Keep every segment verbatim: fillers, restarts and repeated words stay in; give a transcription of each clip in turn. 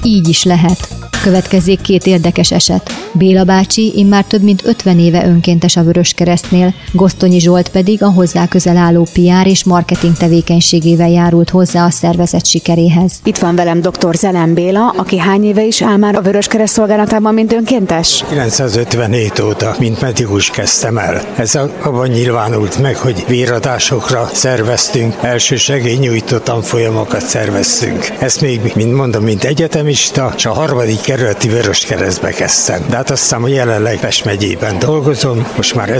így is lehet. Következzék két érdekes eset. Béla bácsi immár több mint ötven éve önkéntes a Vöröskeresztnél, Gosztonyi Zsolt pedig a hozzá közel álló pé er és marketing tevékenységével járult hozzá a szervezet sikeréhez. Itt van velem dr. Zelem Béla, aki hány éve is áll már a Vöröskereszt szolgálatában, mint önkéntes? kilencszázötvenhét óta, mint medikus kezdtem el. Ez abban nyilvánult meg, hogy véradásokra szerveztünk, elsősegélynyújtó tanfolyamokat szerveztünk. Ezt még, mint mondom, mint egyetemista, és a harmadik kerületi Vöröskeresztbe kezdtem. De hát aztán jelenleg Pest megyében dolgozom, most már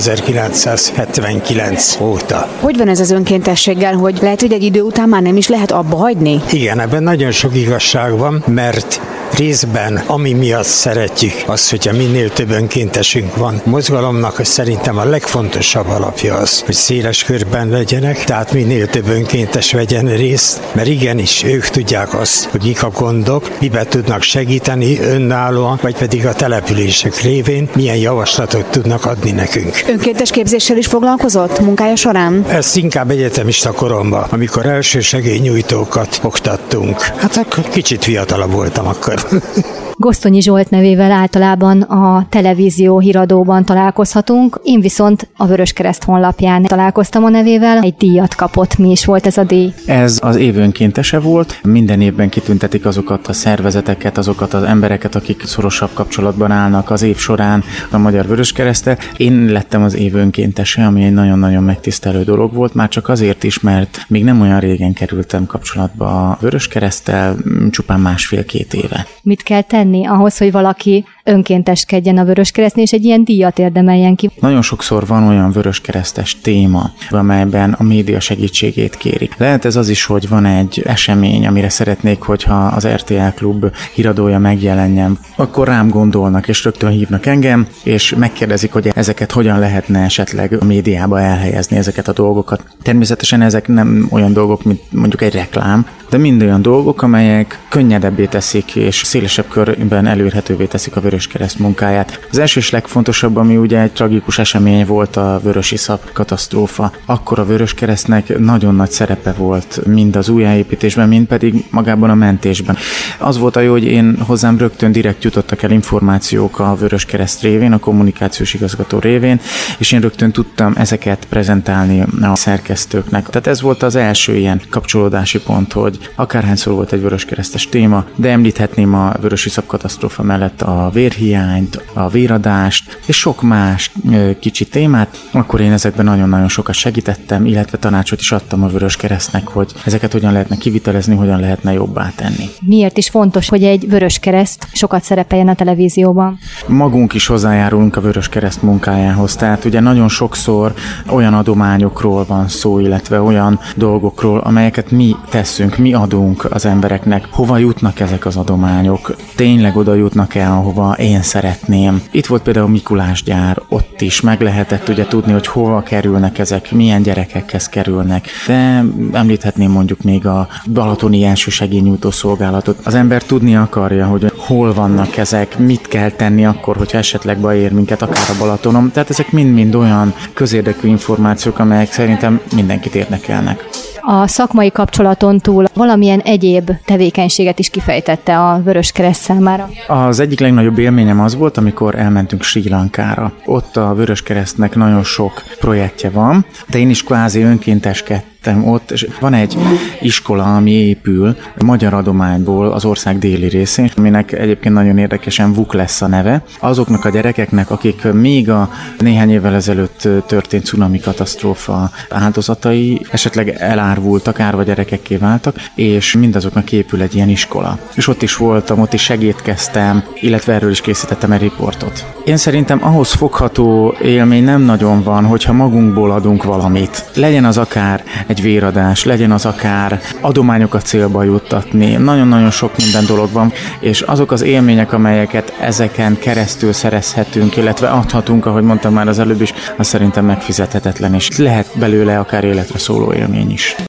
ezerkilencszázhetvenkilenc óta. Hogy van ez az önkéntességgel, hogy lehet, hogy egy idő után már nem is lehet abba hagyni? Igen, ebben nagyon sok igazság van, mert részben, ami miatt szeretjük azt, hogyha minél több önkéntesünk van. A mozgalomnak szerintem a legfontosabb alapja az, hogy széles körben legyenek, tehát minél több önkéntes vegyen részt, mert igenis ők tudják azt, hogy mik a gondok, miben tudnak segíteni önállóan, vagy pedig a települések révén milyen javaslatot tudnak adni nekünk. Önkéntes képzéssel is foglalkozott munkája során? Ez inkább egyetemista koromban, amikor elsősegélynyújtókat oktattunk. Hát akkor kicsit fiatalabb voltam akkor. Gosztonyi Zsolt nevével általában a televízió híradóban találkozhatunk, én viszont a Vöröskereszt honlapján találkoztam a nevével, egy díjat kapott. Mi is volt ez a díj? Ez az év önkéntese volt, minden évben kitüntetik azokat a szervezeteket, azokat az embereket, akik szorosabb kapcsolatban állnak az év során a Magyar Vöröskereszttel. Én lettem az év önkéntese, ami egy nagyon-nagyon megtisztelő dolog volt, már csak azért is, mert még nem olyan régen kerültem kapcsolatba a Vöröskereszttel, csupán másfél-két éve. Mit kell tenni ahhoz, hogy valaki önkénteskedjen a Vöröskeresztnél, és egy ilyen díjat érdemeljen ki? Nagyon sokszor van olyan vöröskeresztes téma, amelyben a média segítségét kérik. Lehet ez az is, hogy van egy esemény, amire szeretnék, hogyha az er té el Klub híradója megjelenjen, akkor rám gondolnak, és rögtön hívnak engem, és megkérdezik, hogy ezeket hogyan lehetne esetleg a médiába elhelyezni, ezeket a dolgokat. Természetesen ezek nem olyan dolgok, mint mondjuk egy reklám, de mind olyan dolgok, amelyek könnyedebbé teszik, és szélesebb körben elérhetővé teszik a Vöröskereszt munkáját. Az első és legfontosabb, ami ugye egy tragikus esemény volt, a vörösiszap katasztrófa. Akkor a Vöröskeresztnek nagyon nagy szerepe volt, mind az újjáépítésben, mind pedig magában a mentésben. Az volt a jó, hogy én hozzám rögtön direkt jutottak el információk a Vöröskereszt révén, a kommunikációs igazgató révén, és én rögtön tudtam ezeket prezentálni a szerkesztőknek. Tehát ez volt az első ilyen kapcsolódási pont, hogy akárhányszor volt egy vöröskeresztes téma, de említhetném a vörösiszap katasztrófa mellett a vérhiányt, a véradást, és sok más kicsi témát, akkor én ezekben nagyon-nagyon sokat segítettem, illetve tanácsot is adtam a Vöröskeresztnek, hogy ezeket hogyan lehetne kivitelezni, hogyan lehetne jobbá tenni. Miért is fontos, hogy egy Vöröskereszt sokat szerepeljen a televízióban? Magunk is hozzájárulunk a Vöröskereszt munkájához, tehát ugye nagyon sokszor olyan adományokról van szó, illetve olyan dolgokról, amelyeket mi teszünk, mi adunk az embereknek. Hova jutnak ezek az adományok? Tényleg oda jutnak el, ahova én szeretném. Itt volt például Mikulás gyár, ott is meg lehetett ugye tudni, hogy hova kerülnek ezek, milyen gyerekekhez kerülnek. De említhetném mondjuk még a balatoni elsősegélynyújtó szolgálatot. Az ember tudni akarja, hogy hol vannak ezek, mit kell tenni akkor, hogyha esetleg baj ér minket, akár a Balatonon. Tehát ezek mind-mind olyan közérdekű információk, amelyek szerintem mindenkit érdekelnek. A szakmai kapcsolaton túl valamilyen egyéb tevékenységet is kifejtette a Vöröskereszt számára? Az egyik legnagyobb élményem az volt, amikor elmentünk Srí Lankára. Ott a Vöröskeresztnek nagyon sok projektje van, de én is kvázi önkénteskedtem ott, és van egy iskola, ami épül magyar adományból az ország déli részén, aminek egyébként nagyon érdekesen Vuk lesz a neve. Azoknak a gyerekeknek, akik még a néhány évvel ezelőtt történt cunami katasztrófa áldozatai, esetleg elárvultak, árva gyerekekké váltak, és mindazoknak épül egy ilyen iskola. És ott is voltam, ott is segítkeztem, illetve erről is készítettem egy riportot. Én szerintem ahhoz fogható élmény nem nagyon van, hogyha magunkból adunk valamit. Legyen az akár egy véradás, legyen az akár adományokat célba juttatni. Nagyon-nagyon sok minden dolog van, és azok az élmények, amelyeket ezeken keresztül szerezhetünk, illetve adhatunk, ahogy mondtam már az előbb is, az szerintem megfizethetetlen, és lehet belőle akár életre szóló élmény is.